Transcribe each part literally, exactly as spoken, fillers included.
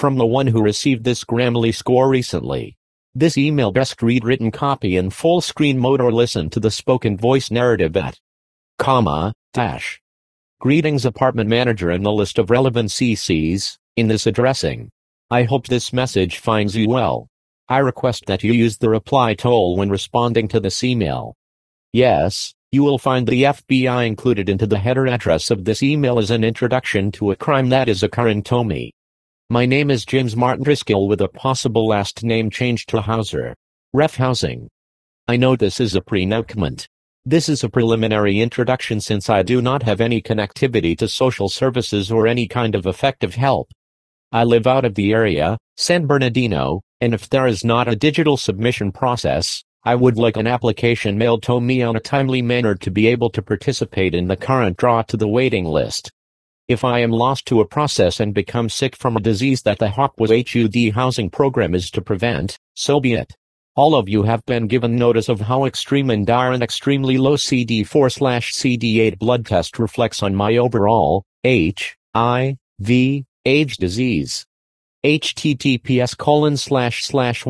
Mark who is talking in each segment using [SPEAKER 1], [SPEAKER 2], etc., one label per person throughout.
[SPEAKER 1] from the one who received this Grammarly score recently. This email best read written copy in full screen mode or listen to the spoken voice narrative at comma, dash. Greetings apartment manager and the list of relevant C Cs, in this addressing. I hope this message finds you well. I request that you use the reply tool when responding to this email. Yes, you will find the F B I included into the header address of this email as an introduction to a crime that is occurring to me. My name is James Martin Driscoll with a possible last name change to Hauser. Ref Housing. I know this is a prenouncement. This is a preliminary introduction since I do not have any connectivity to social services or any kind of effective help. I live out of the area, San Bernardino, and if there is not a digital submission process, I would like an application mailed to me on a timely manner to be able to participate in the current draw to the waiting list. If I am lost to a process and become sick from a disease that the Hopwood H U D housing program is to prevent, so be it. All of you have been given notice of how extreme and dire an extremely low C D four slash C D eight blood test reflects on my overall H I V AIDS disease. https colon slash slash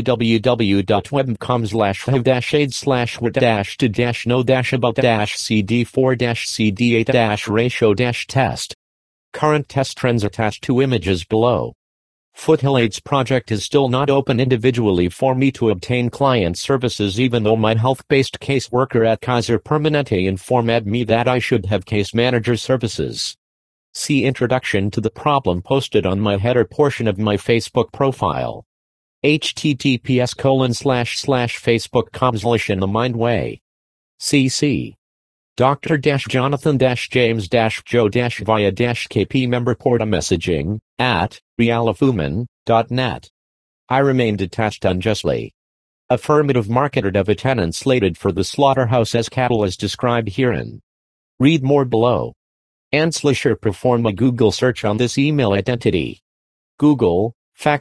[SPEAKER 1] www.webcom slash hiv dash aids slash w dash to dash no dash about dash cd4 dash cd8 dash ratio dash test. Current test trends attached to images below. Foothill AIDS project is still not open individually for me to obtain client services even though my health-based caseworker at Kaiser Permanente informed me that I should have case manager services. See introduction to the problem posted on my header portion of my Facebook profile. https colon slash slash facebook.com slash in the mind way. cc. Doctor Jonathan James Joe via KP member porta messaging at realifuman dot net. I remain detached unjustly. Affirmative marketed of a tenant slated for the slaughterhouse as cattle as described herein. Read more below. Anslisher perform a Google search on this email identity. Google,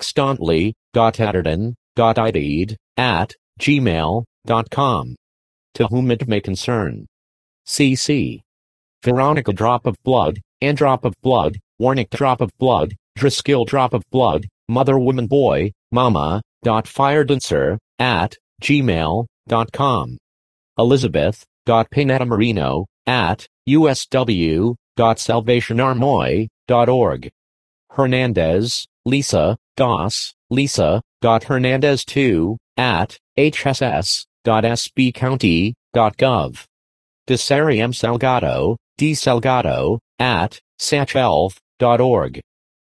[SPEAKER 1] faxdontley.atherton.ideed at gmail dot com. To whom it may concern. cc. Veronica drop of blood, and drop of blood, Warnick drop of blood, Driscoll drop of blood, mother woman boy, mama, dot firedancer, at gmail dot com. Elizabeth, dot Pinetamarino, at usw, dot salvationarmoy, dot org. Hernandez, Lisa, dos, Lisa, dot Hernandez two, at hss, dot sbcounty, dot gov. Desari M. Salgado, D. Salgado, at sachelf dot org.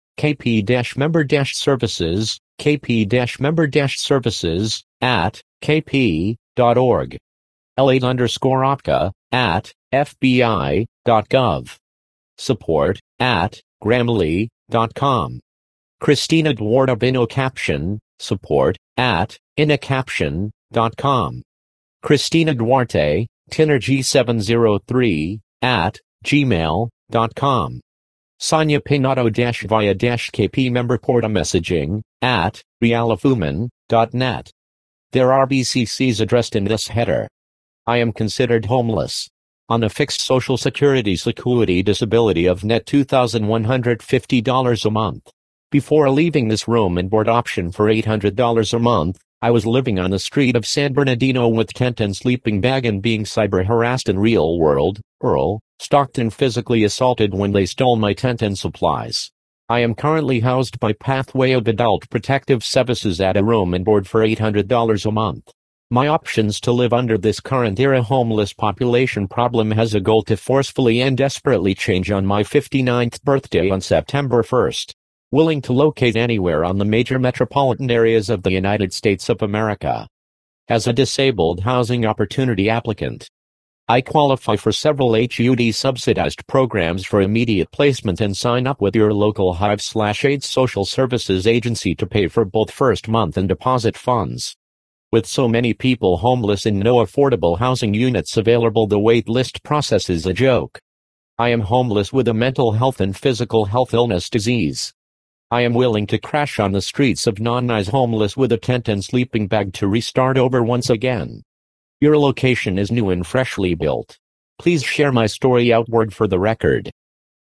[SPEAKER 1] kp-member-services, kp-member-services, at kp dot org. L eight underscore opca, at fbi dot gov. Support, at grammarly dot com. Christina Duarte Bino Caption, support, at inacaption dot com. Christina Duarte, Tinergy seven zero three, at gmail dot com. Sonia Pinato via KP member porta messaging, at realifuman dot net. There are B C Cs addressed in this header. I am considered homeless. On a fixed Social Security Security disability of net two thousand one hundred fifty dollars a month. Before leaving this room and board option for eight hundred dollars a month, I was living on the street of San Bernardino with tent and sleeping bag and being cyber harassed in real world, Earl, stalked and physically assaulted when they stole my tent and supplies. I am currently housed by Pathway of Adult Protective Services at a room and board for eight hundred dollars a month. My options to live under this current era homeless population problem has a goal to forcefully and desperately change on my fifty-ninth birthday on September first. Willing to locate anywhere on the major metropolitan areas of the United States of America. As a disabled housing opportunity applicant, I qualify for several H U D subsidized programs for immediate placement and sign up with your local Hive/AIDS social services agency to pay for both first month and deposit funds. With so many people homeless and no affordable housing units available, the wait list process is a joke. I am homeless with a mental health and physical health illness disease. I am willing to crash on the streets of non-nice homeless with a tent and sleeping bag to restart over once again. Your location is new and freshly built. Please share my story outward for the record.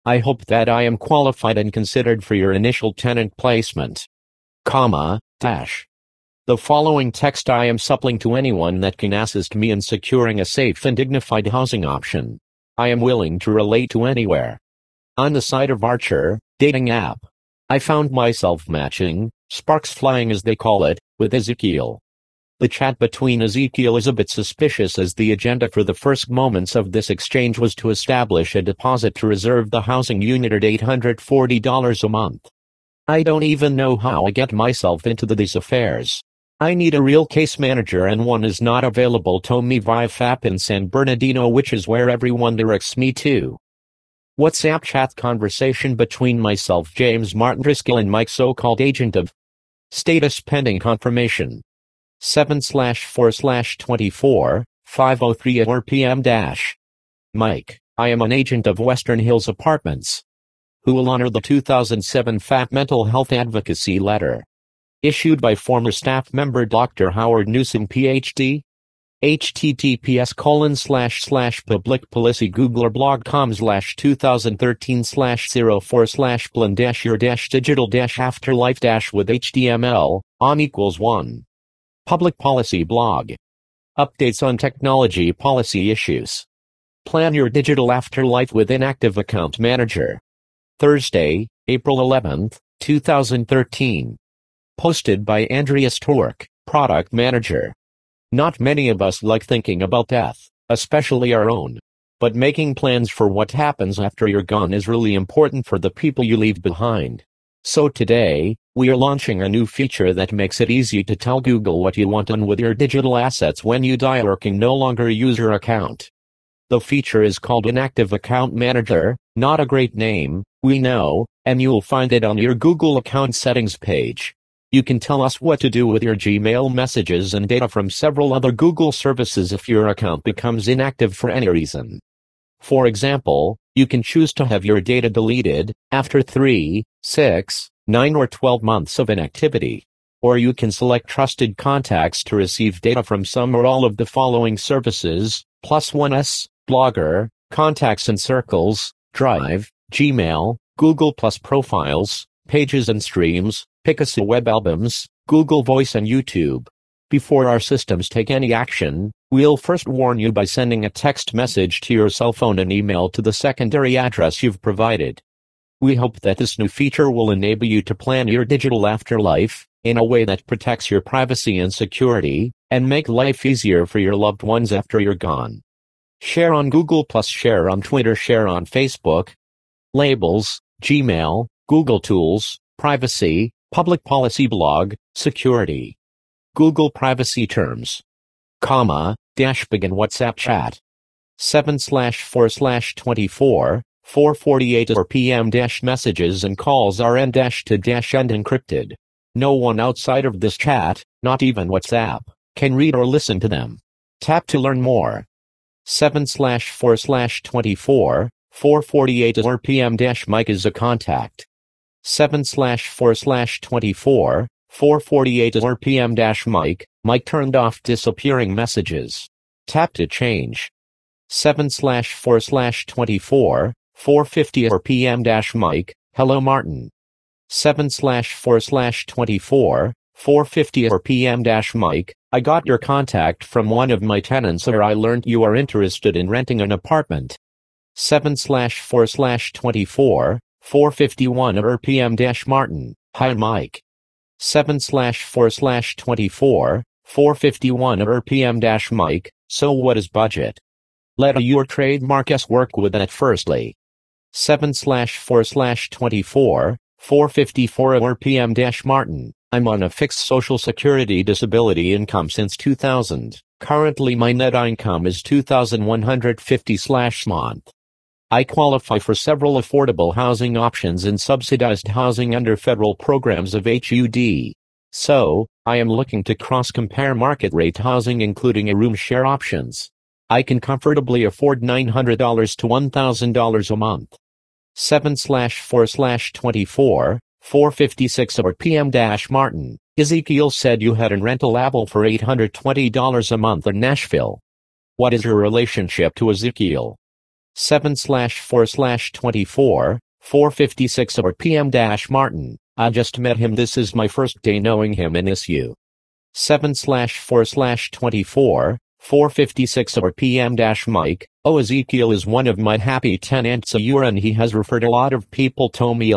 [SPEAKER 1] I hope that I am qualified and considered for your initial tenant placement. Comma, dash. The following text I am supplying to anyone that can assist me in securing a safe and dignified housing option. I am willing to relate to anywhere. On the site of Archer, dating app, I found myself matching, sparks flying as they call it, with Ezekiel. The chat between Ezekiel is a bit suspicious, as the agenda for the first moments of this exchange was to establish a deposit to reserve the housing unit at eight hundred forty dollars a month. I don't even know how I get myself into these affairs. I need a real case manager, and one is not available to me via F A P in San Bernardino, which is where everyone directs me to. WhatsApp chat conversation between myself, James Martin Driscoll, and Mike, so-called agent of status pending confirmation. seven slash four slash twenty-four, five oh three R P M dash. Mike, I am an agent of Western Hills Apartments, who will honor the two thousand seven F A P Mental Health Advocacy Letter, issued by former staff member Doctor Howard Newsom, P H D. https colon slash slash public policy googler blog com slash two thousand thirteen slash zero four slash plan dash your dash digital dash afterlife dash with H T M L on equals one. Public policy blog. Updates on technology policy issues. Plan your digital afterlife with Inactive Account Manager. Thursday, April eleventh, two thousand thirteen. Posted by Andreas Tork, Product Manager. Not many of us like thinking about death, especially our own. But making plans for what happens after you're gone is really important for the people you leave behind. So today, we are launching a new feature that makes it easy to tell Google what you want done with your digital assets when you die or can no longer use your account. The feature is called Inactive Account Manager. Not a great name, we know, and you'll find it on your Google account settings page. You can tell us what to do with your Gmail messages and data from several other Google services if your account becomes inactive for any reason. For example, you can choose to have your data deleted after three, six, nine or twelve months of inactivity. Or you can select trusted contacts to receive data from some or all of the following services: Plus One S, Blogger, Contacts and Circles, Drive, Gmail, Google Plus Profiles, Pages and Streams, Picasa Web Albums, Google Voice and YouTube. Before our systems take any action, we'll first warn you by sending a text message to your cell phone and email to the secondary address you've provided. We hope that this new feature will enable you to plan your digital afterlife in a way that protects your privacy and security, and make life easier for your loved ones after you're gone. Share on Google Plus, share on Twitter, share on Facebook. Labels: Gmail, Google Tools, Privacy, Public Policy Blog, Security. Google Privacy Terms. Comma, dash begin WhatsApp chat. seven slash four slash twenty-four, four forty-eight R P M dash messages and calls are end dash to dash end encrypted. No one outside of this chat, not even WhatsApp, can read or listen to them. Tap to learn more. seven slash four slash twenty-four, four forty-eight R P M dash Mike is a contact. seven slash four slash twenty-four, four forty-eight R P M dash Mike, Mike turned off disappearing messages. Tap to change. seven slash four slash twenty-four, four fifty R P M dash Mike, hello Martin. seven slash four slash twenty-four, four fifty R P M dash Mike, I got your contact from one of my tenants, or I learned you are interested in renting an apartment. seven slash four slash twenty-four, four fifty-one R P M dash Martin, hi Mike. seven slash four slash twenty-four, four fifty-one R P M dash Mike, so what is budget? Let your trademark S work with that firstly. seven slash four slash twenty-four, four fifty-four R P M dash Martin, I'm on a fixed Social Security disability income since two thousand. Currently my net income is two thousand one hundred fifty dollars a month. I qualify for several affordable housing options and subsidized housing under federal programs of H U D. So, I am looking to cross-compare market rate housing including a room share options. I can comfortably afford nine hundred dollars to one thousand dollars a month. seven slash four slash twenty-four, four fifty-six R P M dash Martin, Ezekiel said you had a rental able for eight hundred twenty dollars a month in Nashville. What is your relationship to Ezekiel? seven slash four slash twenty-four, four fifty-six or P M dash Martin, I just met him, this is my first day knowing him in S U. seven slash four slash twenty-four, four fifty-six or P M dash Mike, oh Ezekiel is one of my happy tenants a year and he has referred a lot of people to me.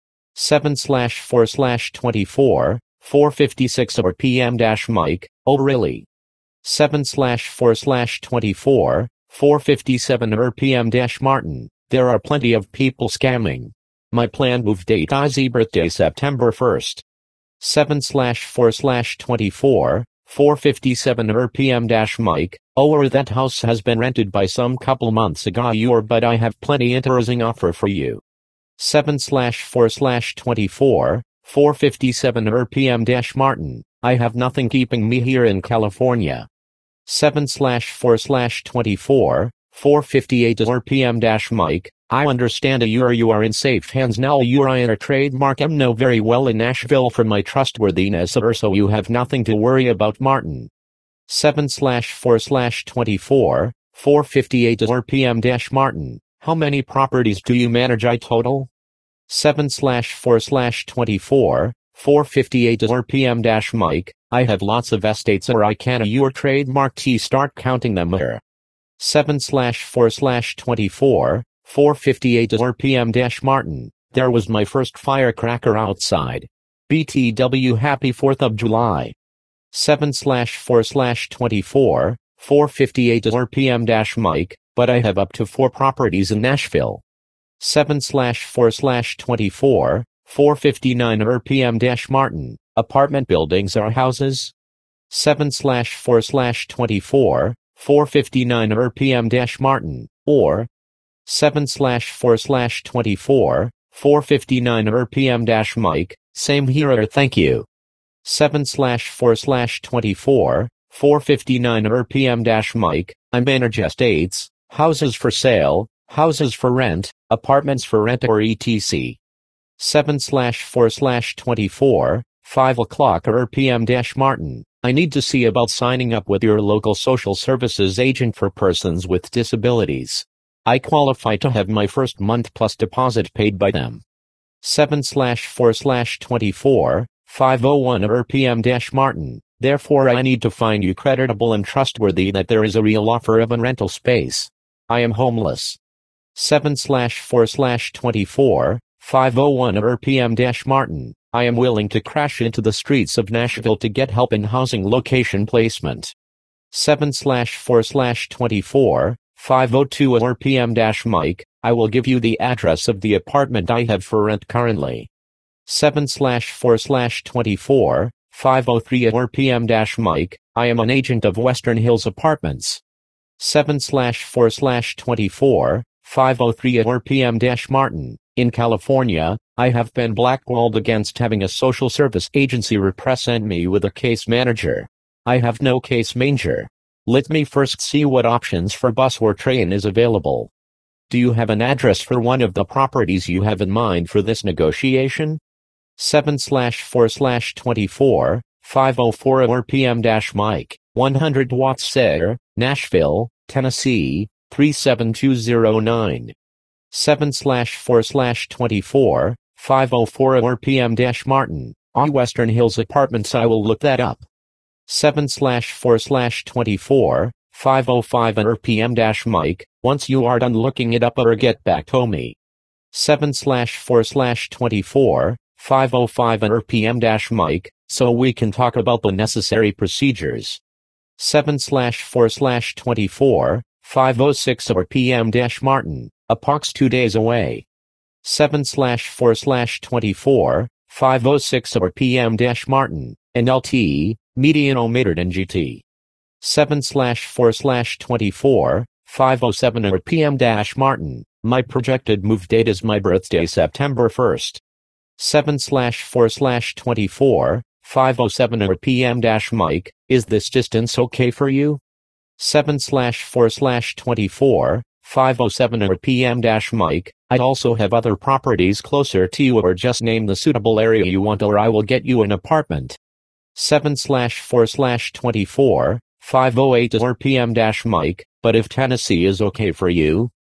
[SPEAKER 1] seven slash four slash twenty-four, four fifty-six or P M dash Mike, oh really? seven slash four slash twenty-four, four fifty-seven or P M dash Martin, there are plenty of people scamming. My planned move date is birthday September first. seven slash four slash twenty-four, four fifty-seven or P M dash Mike, oh or that house has been rented by some couple months ago or but I have plenty interesting offer for you. seven slash four slash twenty-four, four fifty-seven or P M dash Martin, I have nothing keeping me here in California. seven slash four slash twenty-four, four fifty-eight or P M dash Mike, I understand you are you are in safe hands now you are in a trademark M know very well in Nashville for my trustworthiness or so you have nothing to worry about Martin. seven slash four slash twenty-four, four fifty-eight or P M dash Martin, how many properties do you manage I total? seven slash four slash twenty-four, four fifty-eight or P M dash Mike, I have lots of estates or I can your trademark T start counting them here. seven slash four slash twenty-four, four fifty-eight or P M dash Martin, there was my first firecracker outside. B T W happy fourth of July. seven slash four slash twenty-four, four fifty-eight or P M dash Mike, but I have up to four properties in Nashville. seven slash four slash twenty-four, four fifty-nine or P M dash Martin, apartment buildings or houses? seven slash four slash twenty-four, four fifty-nine or P M dash Martin, or seven slash four slash twenty-four, four fifty-nine or P M dash Mike, same here or thank you. seven slash four slash twenty-four, four fifty-nine or P M dash Mike, I manage estates, houses for sale, houses for rent, apartments for rent or et cetera. seven slash four slash twenty-four, five o'clock or P M dash Martin, I need to see about signing up with your local social services agent for persons with disabilities. I qualify to have my first month plus deposit paid by them. seven slash four slash twenty-four, five oh one or P M dash Martin, therefore I need to find you creditable and trustworthy that there is a real offer of a rental space. I am homeless. seven slash four slash twenty-four, five oh one or P M dash Martin, I am willing to crash into the streets of Nashville to get help in housing location placement. seven slash four slash twenty-four, five oh two or P M dash Mike, I will give you the address of the apartment I have for rent currently. seven slash four slash twenty-four, five oh three or P M dash Mike, I am an agent of Western Hills Apartments. seven slash four slash twenty-four, five oh three or P M dash Martin, in California, I have been blackballed against having a social service agency represent me with a case manager. I have no case manager. Let me first see what options for bus or train is available. Do you have an address for one of the properties you have in mind for this negotiation? seven slash four slash twenty-four, five oh four or P M dash Mike, one hundred Watts Sayre, Nashville, Tennessee, three seven two zero nine. seven slash four slash twenty-four, five oh four or P M dash Martin, on Western Hills Apartments I will look that up. seven slash four slash twenty-four, five oh five or P M dash Mike, once you are done looking it up or get back to me. seven slash four slash twenty-four, five oh five or P M dash Mike, so we can talk about the necessary procedures. seven slash four slash twenty-four, five oh six or P M dash Martin, approx two days away. seven slash four slash twenty-four, five oh six or P M dash Martin, N L T, median omitted N G T. seven slash four slash twenty-four, five oh seven or P M dash Martin, my projected move date is my birthday September first. seven slash four slash twenty-four, five oh seven or P M dash Mike, is this distance okay for you? seven slash four slash twenty-four, five oh seven or P M dash Mike, I also have other properties closer to you or just name the suitable area you want or I will get you an apartment. seven slash four slash twenty-four, five oh eight or P M dash Mike, but if Tennessee is okay for you,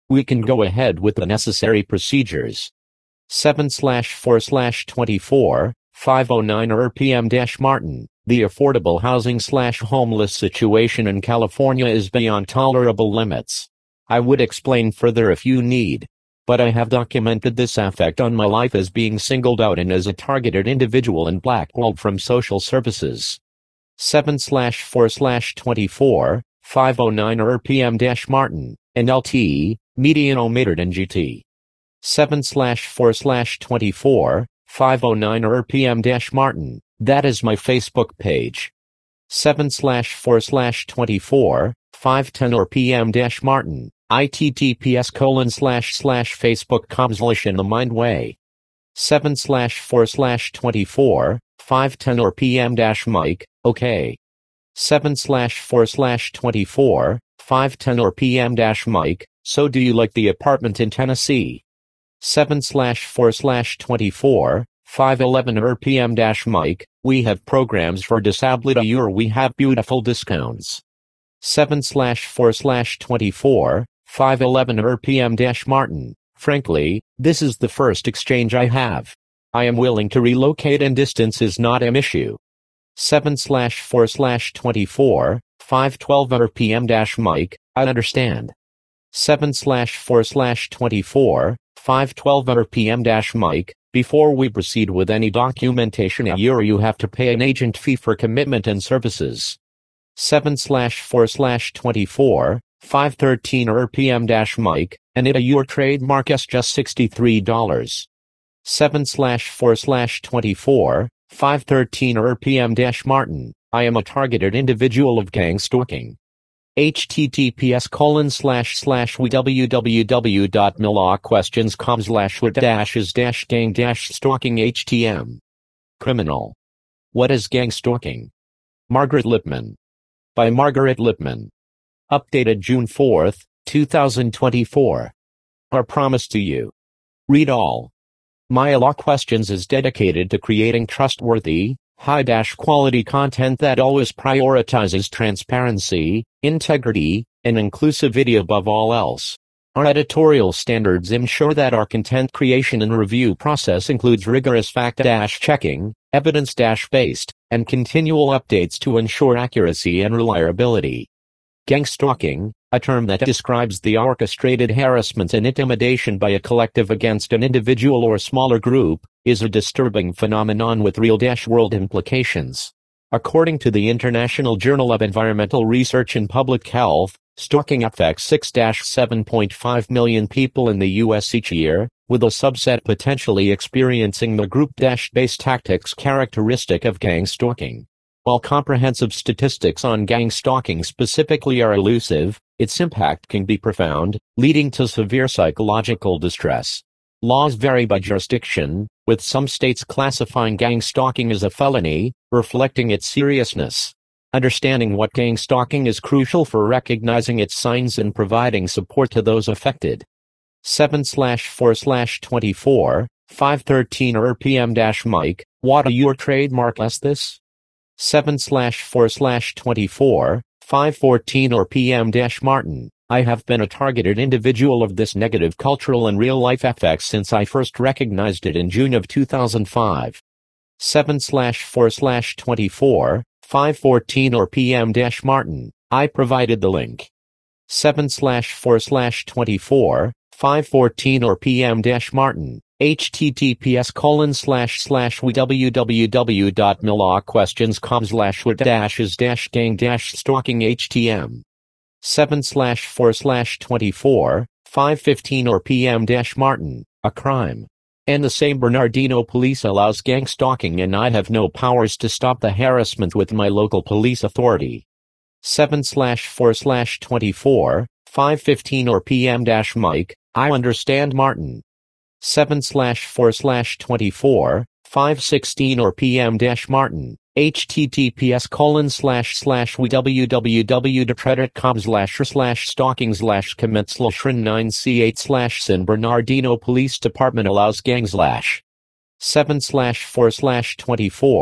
[SPEAKER 1] We can go ahead with the necessary procedures. seven slash four slash twenty-four, five oh nine R P M Martin, the affordable housing slash homeless situation in California is beyond tolerable limits. I would explain further if you need, but I have documented this effect on my life as being singled out and as a targeted individual and blackballed from social services. seven slash four slash twenty-four, five oh nine R P M Martin, N L T, median omitted N G T. seven slash four slash twenty-four, five oh nine R P M Martin, that is my Facebook page. seven slash four slash twenty-four, five ten R P M Martin, https colon slash slash facebook com slash in the mind way. seven slash four slash twenty-four, five ten R P M Mike, okay. seven slash four slash twenty-four, five ten R P M Mike, so do you like the apartment in Tennessee? seven slash four slash twenty-four, five eleven R P M Mike, we have programs for disability or we have beautiful discounts. seven slash four slash twenty-four, five eleven R P M Martin, frankly, this is the first exchange I have. I am willing to relocate and distance is not an issue. seven slash four slash twenty-four, five twelve R P M Mike, I understand. seven slash four slash twenty-four, five twelve R P M Mike, before we proceed with any documentation a year you have to pay an agent fee for commitment and services. seven slash four slash twenty-four, five thirteen R P M Mike, and it a your trademark is just sixty-three dollars. seven slash four slash twenty-four, five thirteen R P M Martin, I am a targeted individual of gang stalking. https colon slash slash www.milawquestionscom slash with dashes dash gang dash stalking htm. Criminal. What is gang stalking? Margaret Lipman. By Margaret Lipman. Updated June fourth, two thousand twenty-four. Our promise to you. Read all. My Law Questions is dedicated to creating trustworthy, high-quality content that always prioritizes transparency, integrity, and inclusivity above all else. Our editorial standards ensure that our content creation and review process includes rigorous fact-checking, evidence-based, and continual updates to ensure accuracy and reliability. Gang stalking, a term that describes the orchestrated harassment and intimidation by a collective against an individual or smaller group, is a disturbing phenomenon with real-world implications. According to the International Journal of Environmental Research and Public Health, stalking affects six to seven point five million people in the U S each year, with a subset potentially experiencing the group-based tactics characteristic of gang stalking. While comprehensive statistics on gang stalking specifically are elusive, its impact can be profound, leading to severe psychological distress. Laws vary by jurisdiction, with some states classifying gang stalking as a felony, reflecting its seriousness. Understanding what gang stalking is crucial for recognizing its signs and providing support to those affected. seven slash four slash twenty-four, five thirteen R P M Mike, what are your trademark as this? seven slash four slash twenty-four, five fourteen R P M Martin, I have been a targeted individual of this negative cultural and real-life effects since I first recognized it in June of two thousand five. seven slash four slash twenty-four, five fourteen R P M Martin, I provided the link. seven slash four slash twenty-four, five fourteen R P M Martin, https colon slash slash www.milawquestionscom slash with dashes dash gang dash stalking htm. seven slash four slash twenty-four, five fifteen R P M Martin, a crime. And the San Bernardino police allows gang stalking and I have no powers to stop the harassment with my local police authority. seven slash four slash twenty-four, five fifteen R P M Mike, I understand Martin. seven slash four slash twenty-four, five sixteen R P M Martin, https colon slash slash www.reddit.com slash slash stalking slash commit slash nine c eight slash San Bernardino Police Department allows gang slash seven slash four slash twenty-four,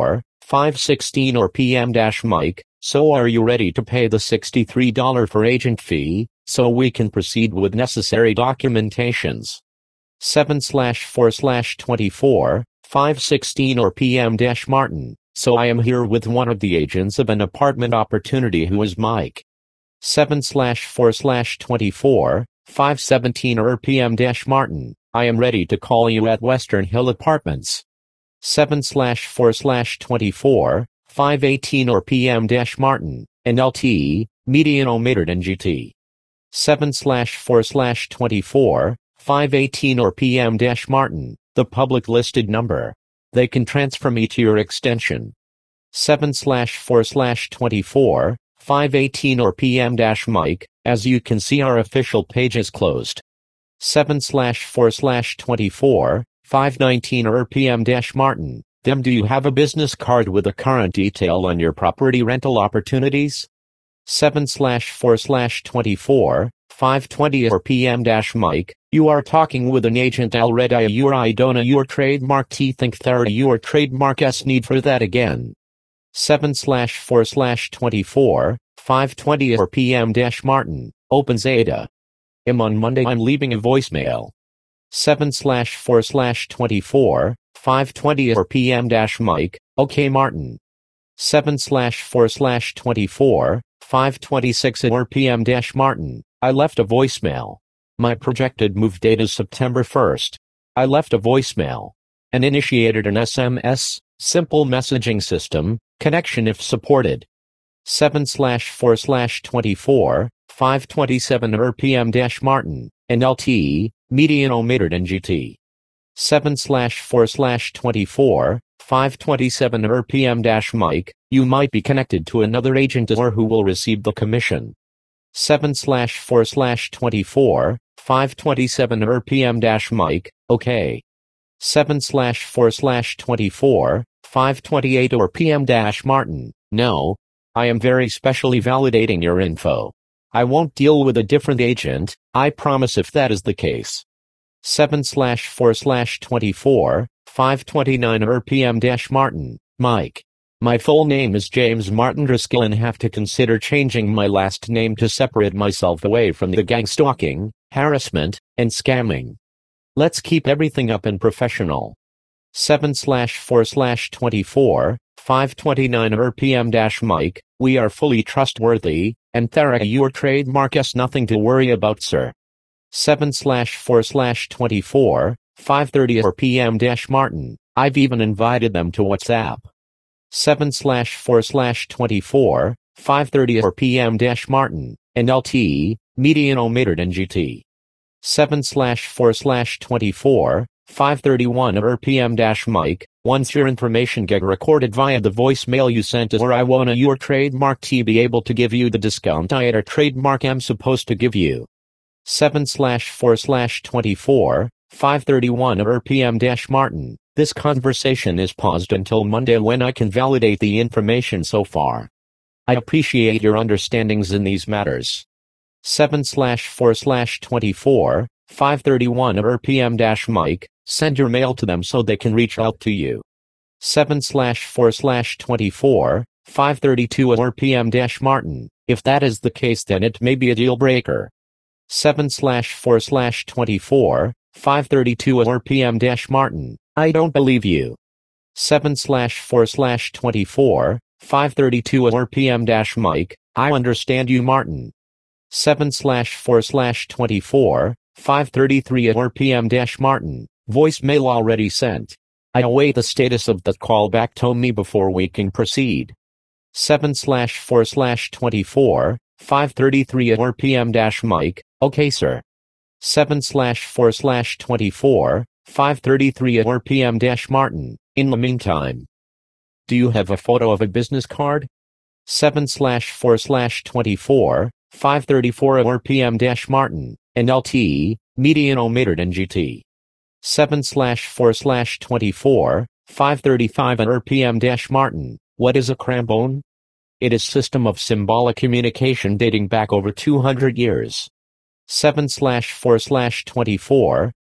[SPEAKER 1] five sixteen or P M dash Mike, so are you ready to pay the sixty-three dollars for agent fee, so we can proceed with necessary documentations? seven slash four slash twenty-four, five sixteen or P M dash Martin, so I am here with one of the agents of an apartment opportunity who is Mike. seven slash four slash twenty-four, five seventeen or P M dash Martin, I am ready to call you at Western Hill Apartments. seven slash four slash twenty-four, five eighteen or P M dash Martin, N L T, median omitted N G T. seven slash four slash twenty-four, five eighteen or P M dash Martin, the public listed number. They can transfer me to your extension. seven slash four slash twenty-four, five eighteen or P M dash Mike, as you can see our official page is closed. seven slash four slash twenty-four, five nineteen or P M dash Martin, them do you have a business card with a current detail on your property rental opportunities? seven slash four slash twenty-four, five twenty or P M dash Mike, you are talking with an agent already. Your I don't know your trademark T think there your trademark S need for that again. seven slash four slash twenty-four, five twenty or P M dash Martin, opens Ada. I'm on Monday I'm leaving a voicemail. seven slash four slash twenty-four, five twenty or P M dash Mike, okay Martin. seven slash four slash twenty-four, five twenty-six or P M dash Martin, I left a voicemail. My projected move date is September first. I left a voicemail and initiated an S M S, simple messaging system, connection if supported. seven slash four slash twenty-four, five twenty-seven or P M dash Martin, N L T, median omitted N G T. seven slash four slash twenty-four, five twenty-seven or P M dash Mike, you might be connected to another agent or who will receive the commission. seven slash four slash twenty-four, five twenty-seven or P M dash Mike, okay. seven slash four slash twenty-four, five twenty-eight or P M dash Martin, no. I am very specially validating your info. I won't deal with a different agent, I promise if that is the case. seven slash four slash twenty-four, five twenty-nine or P M dash Martin, Mike. My full name is James Martin Driscoll and have to consider changing my last name to separate myself away from the gang stalking, harassment, and scamming. Let's keep everything up and professional. seven slash four slash twenty-four, five twenty-nine or P M dash Mike, we are fully trustworthy, and there your trademark is nothing to worry about sir. seven slash four slash twenty-four, five thirty or P M dash Martin, I've even invited them to WhatsApp. seven slash four slash twenty-four, five thirty or P M dash Martin, N L T, median omitted N G T. seven slash four slash twenty-four, five thirty-one or P M dash Mike, once your information get recorded via the voicemail you sent or I wanna your trademark T be able to give you the discount I at a trademark I'm supposed to give you. seven slash four slash twenty-four, five thirty-one or P M dash Martin, this conversation is paused until Monday when I can validate the information so far. I appreciate your understandings in these matters. seven slash four slash twenty-four, five thirty-one or P M dash Mike, send your mail to them so they can reach out to you. seven slash four slash twenty-four, five thirty-two or P M dash Martin, if that is the case then it may be a deal breaker. seven slash four slash twenty-four, five thirty-two or P M dash Martin, I don't believe you. seven slash four slash twenty-four, five thirty-two or P M dash Mike, I understand you Martin. seven slash four slash twenty-four, five thirty-three or P M dash Martin, voicemail already sent. I await the status of that call back to me before we can proceed. seven slash four slash twenty-four, five thirty-three or P M dash Mike, okay sir. seven slash four slash twenty-four, five thirty-three or P M dash Martin, in the meantime. Do you have a photo of a business card? seven slash four slash twenty-four, five thirty-four or P M dash Martin, N L T, median omitted N G T. seven slash four slash twenty-four, five thirty-five or P M dash Martin, what is a crambone? It is system of symbolic communication dating back over two hundred years. seven slash four slash twenty-four,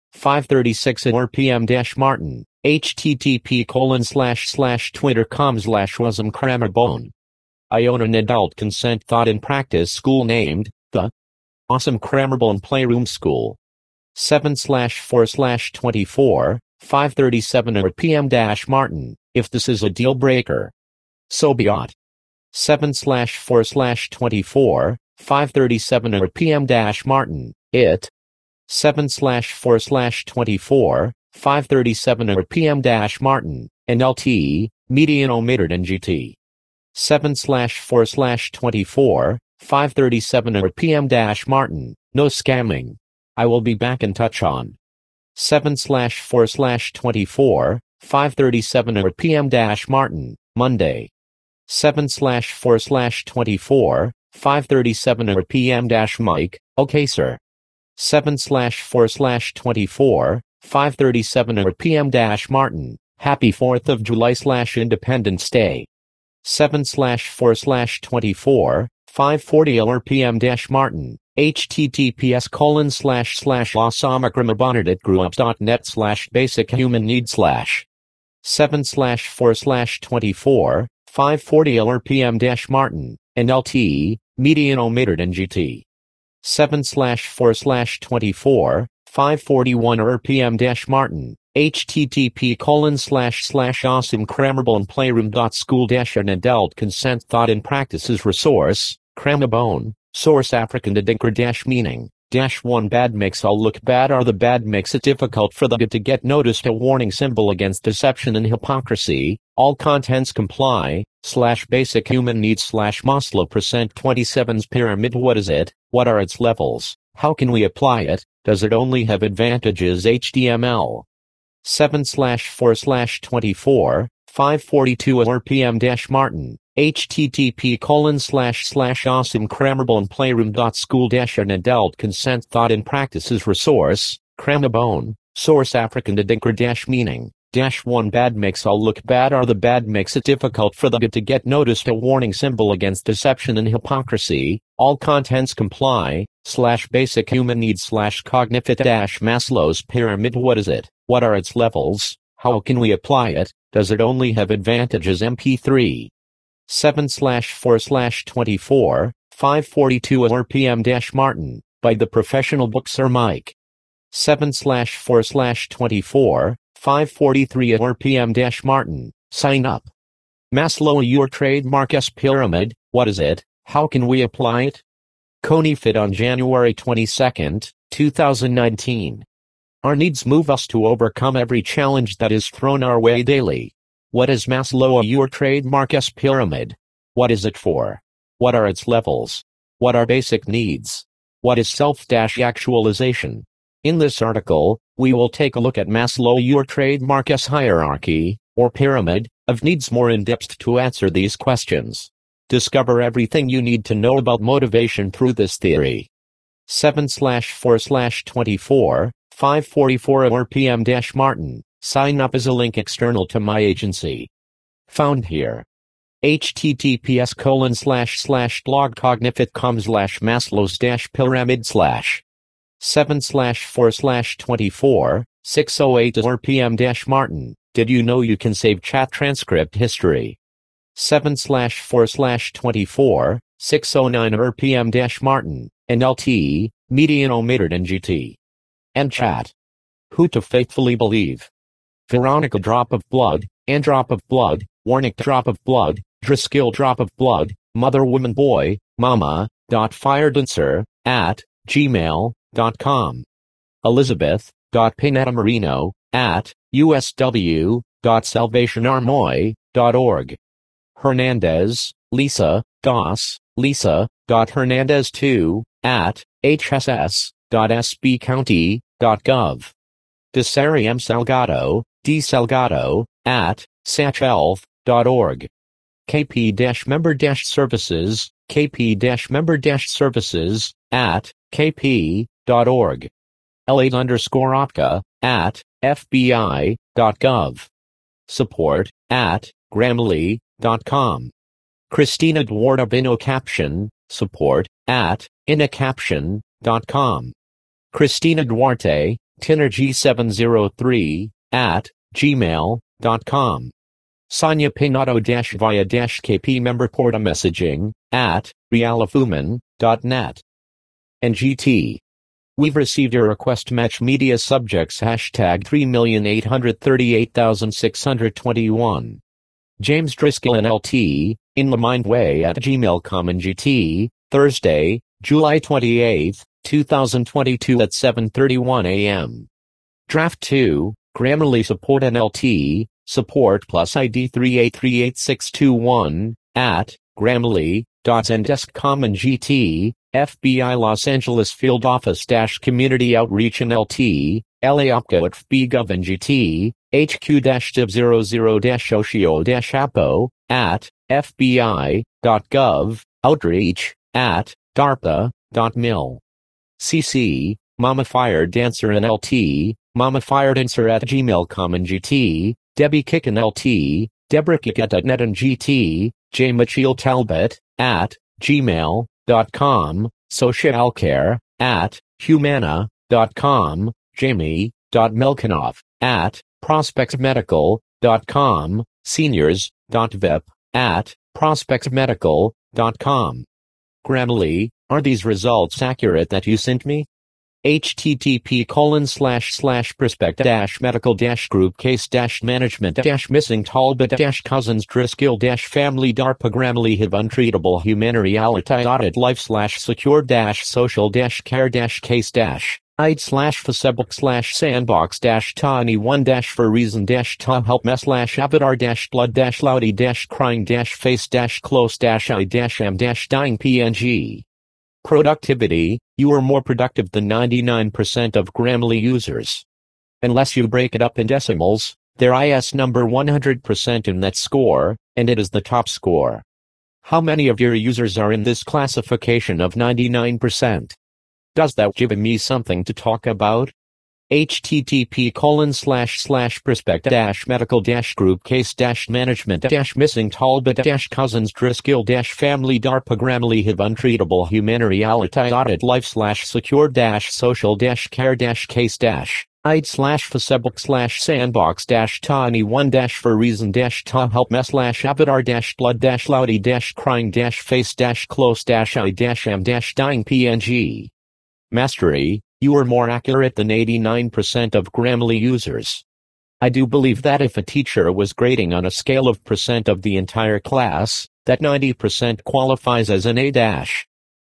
[SPEAKER 1] five thirty-six R P M dash Martin, http colon slash slash twitter.com slash wasm Kramerbone. I own an adult consent thought in practice school named the Awesome Kramerbone Playroom School. seven slash four slash twenty-four, five thirty-seven R P M dash Martin, if this is a deal breaker. So be it. seven slash four slash twenty-four, five thirty-seven R P M dash Martin, it. seven slash four slash twenty-four, five thirty-seven R P M dash Martin, N L T, median omitted N G T. seven slash four slash twenty-four, five thirty-seven R P M dash Martin, no scamming. I will be back in touch on. seven slash four slash twenty-four, five thirty-seven R P M dash Martin, Monday. seven slash four slash twenty-four, five thirty-seven R P M dash Mike, okay sir. seven slash four slash twenty-four, five thirty-seven R P M dash Martin, happy fourth of July slash Independence Day. seven slash four slash twenty-four, five forty R P M dash Martin, https colon slash slash awesomekramerbone.gruups.net slash basic human need slash. seven slash four slash twenty-four, five forty R P M dash Martin, N L T, median omitted N G T. seven slash four slash twenty-four, five forty-one R P M dash Martin, http colon slash slash awesome Kramerbone playroom.school dash an adult consent thought in practices resource, Kramerbone, source African Dedinker dash meaning, dash one bad makes all look bad are the bad makes it difficult for the good to get noticed a warning symbol against deception and hypocrisy, all contents comply, slash basic human needs slash Maslow percent twenty-seven's pyramid what is it, what are its levels, how can we apply it, does it only have advantages H T M L. seven slash four slash twenty-four, five forty-two R P M dash Martin, http colon slash slash awesome Kramerbone playroom.school dash an adult consent thought in practices resource, Kramerbone, source African Dedinker dash meaning, dash one bad makes all look bad are the bad makes it difficult for the good to get noticed a warning symbol against deception and hypocrisy, all contents comply, slash basic human needs slash cognitive dash Maslow's pyramid what is it, what are its levels, how can we apply it, does it only have advantages M P three. seven slash four slash twenty-four, five forty-two R P M dash Martin, by the professional book Sir Mike. seven slash four slash twenty-four, five forty-three R P M dash Martin, sign up. Maslow your trademark S pyramid, what is it, how can we apply it? Coneyfit on January twenty-second, two thousand nineteen. Our needs move us to overcome every challenge that is thrown our way daily. What is Maslow your trademark S pyramid? What is it for? What are its levels? What are basic needs? What is self-actualization? In this article, we will take a look at Maslow your trademark S hierarchy, or pyramid, of needs more in depth to answer these questions. Discover everything you need to know about motivation through this theory. seven slash four slash twenty-four, five forty-four R P M dash Martin, sign up as a link external to my agency. Found here. https colon slash slash blogcognitive.com slash Maslow's dash pyramid slash. seven slash four slash twenty-four, six oh eight R P M dash Martin, did you know you can save chat transcript history? seven slash four slash twenty-four, six oh nine R P M dash Martin, N L T, median omitted N G T. And chat. Who to faithfully believe? Veronica drop of blood, and drop of blood, Warnick drop of blood, Driscoll drop of blood, mother woman boy, mama, dot firedancer, at, gmail, dot com. Elizabeth, dot Pineda Marino, at, usw, dot salvationarmy, dot org. Hernandez, Lisa, dos, Lisa, dot Hernandez two, at, hss, dot sbcounty, dot gov. Desari M. Salgado, D. Salgado, at, sachelf, dot org. K P-member-services, K P-member-services, at, k p dot org. L eight underscore opka, at, f b i dot gov. Support, at, grammarly dot com. Christina Duarte Bino Caption, support, at, inacaption dot com. Christina Duarte, Tinergy seven zero three at gmail dot com. Sonia Pinato dash via dash K P member porta messaging at realifuman dot net. N G T. We've received your request match media subjects hashtag three million eight hundred thirty-eight thousand six hundred twenty-one. James Driscoll N L T, in the Mindway at gmail dot com. N G T, Thursday, July twenty-eighth, two thousand twenty-two at seven thirty-one a m Draft two, Grammarly support N L T, support plus I D three eight three eight six two one, at grammarly dot zendesk dot com. N G T, F B I Los Angeles Field Office dash Community Outreach N L T, L A OPCO at F B Gov. N G T, H Q div zero zero Ocio Apo, at F B I dot gov, Outreach, at DARPA dot mil. C C, Mama Fire Dancer N L T, Mama Fire Dancer at gmail dot com. N G T, Debbie Kick N L T, Deborah Kick at net. N G T, J. Machiel Talbot, at gmail dot com, Socialcare, at humana dot com, Jamie dot Melkinoff, at prospects medical dot com, seniors dot vip, at prospects medical dot com. Grammarly, are these results accurate that you sent me? http colon slash slash prospect dash medical dash group case dash management dash missing Talbot dash cousins Driscoll dash family DARPA Grammarly have untreatable human reality audit life slash secure dash social dash care dash case dash id slash facebook slash sandbox dash tiny one dash for reason dash ta help me slash avatar dash blood dash loudy dash crying dash face dash close dash I dash am dash dying png. Productivity, you are more productive than ninety-nine percent of Grammarly users. Unless you break it up in decimals, their I S number one hundred percent in that score, and it is the top score. How many of your users are in this classification of ninety-nine percent? Does that give me something to talk about? http colon slash slash prospect dash medical dash group case dash management dash missing Talbot dash cousins Driscoll dash family DARPA Grammarly have untreatable human reality audit life slash secure dash social dash care dash case dash id slash facebook slash sandbox dash tiny one dash for reason dash ta help me slash avatar dash blood dash loudy dash crying dash face dash close dash I dash am dash dying png. Mastery, you are more accurate than eighty-nine percent of Grammarly users. I do believe that if a teacher was grading on a scale of percent of the entire class, that ninety percent qualifies as an A dash.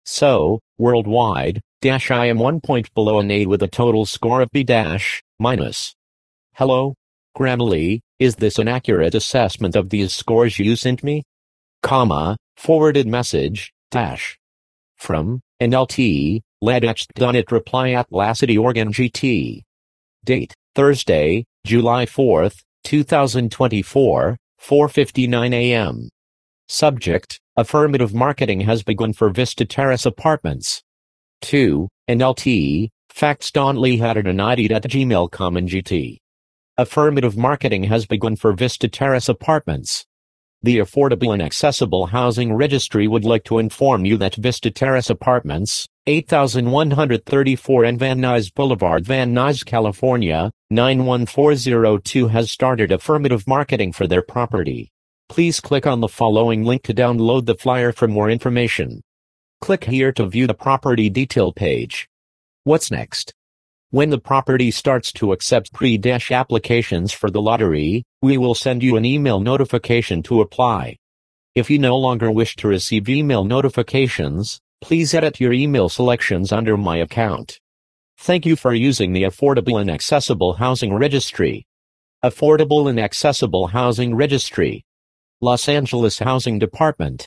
[SPEAKER 1] So, worldwide, dash I am one point below an A with a total score of B dash, minus. Hello? Grammarly, is this an accurate assessment of these scores you sent me? Comma, forwarded message, dash. From, N L T, ledachdonit reply at Lassity Organ G T. Date, Thursday, July fourth, two thousand twenty-four, four fifty-nine a m Subject, affirmative marketing has begun for Vista Terrace Apartments. two, N L T, facts Donley had an I D at gmail dot com. N G T. Affirmative marketing has begun for Vista Terrace Apartments. The Affordable and Accessible Housing Registry would like to inform you that Vista Terrace Apartments, eight thousand one hundred thirty-four and Van Nuys Boulevard, Van Nuys, California, nine one four zero two has started affirmative marketing for their property. Please click on the following link to download the flyer for more information. Click here to view the property detail page. What's next? When the property starts to accept pre-applications for the lottery, we will send you an email notification to apply. If you no longer wish to receive email notifications, please edit your email selections under My Account. Thank you for using the Affordable and Accessible Housing Registry. Affordable and Accessible Housing Registry. Los Angeles Housing Department.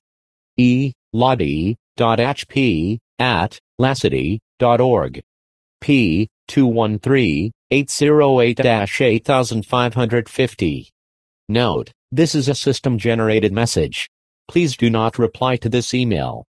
[SPEAKER 1] e lottie dot h p at lassity dot org. P two one three, eight zero eight, eight five five zero. Note, this is a system-generated message. Please do not reply to this email.